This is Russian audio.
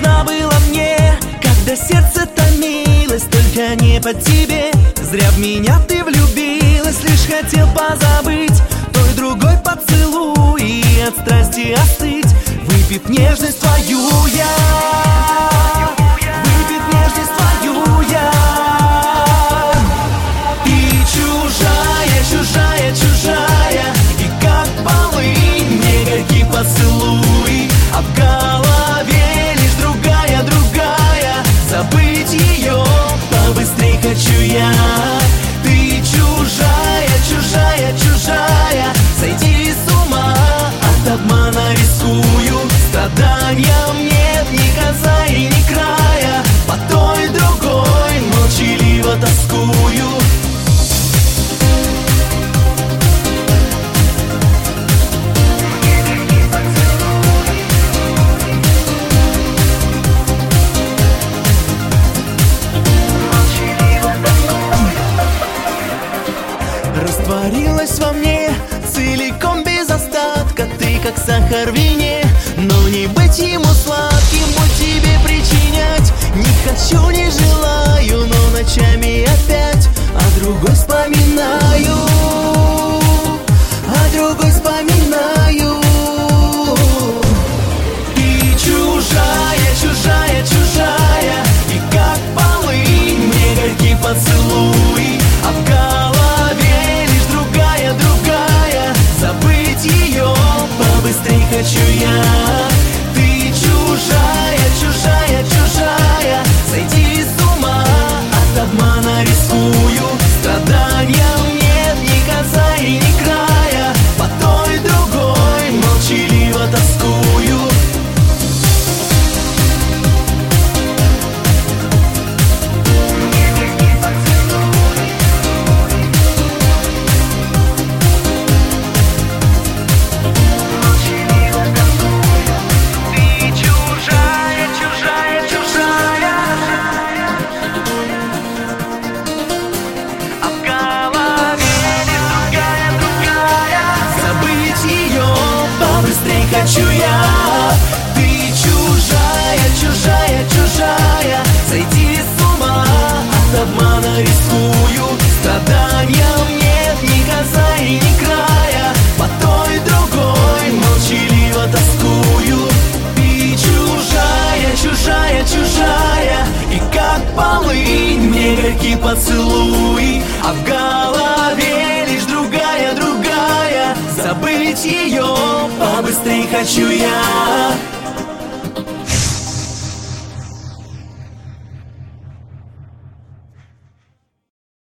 нужна была мне, когда сердце томилось, только не по тебе. Зря в меня ты влюбилась, лишь хотел позабыть той другой поцелуй и от страсти остыть, выпив нежность твою я. Выпив нежность твою я. Ты чужая, чужая, чужая, и как полынь мне горький поцелуй, а в голове лишь другая, другая. Забыть ее побыстрей хочу я. Ты чужая, чужая, чужая, сойти с ума от обмана рискую. Страданиям нет ни конца и ни края, по той другой молчаливо тоскую. Растворилась во мне целиком без остатка, ты как сахар в вине, но не быть ему сладким, боль тебе причинять не хочу, не желаю, но ночами опять о другой вспоминаю, о другой вспоминаю. Ты чужая, чужая, чужая, и как полынь мне горький поцелуй, а в голове лишь другая, другая. Забыть ее побыстрей хочу я. Ты чужая, чужая, чужая, сойти с ума от обмана рискую. Страданиям нет ни конца и ни края, по той другой молчаливо тоскую. Хочу я. Ты чужая, чужая, чужая, сойти с ума от обмана рискую. Страданиям нет ни конца и ни края, по той другой молчаливо тоскую. Ты чужая, чужая, чужая, и как полынь мне горький поцелуй, а в голове лишь другая, другая. Забыть ее побыстрей хочу я.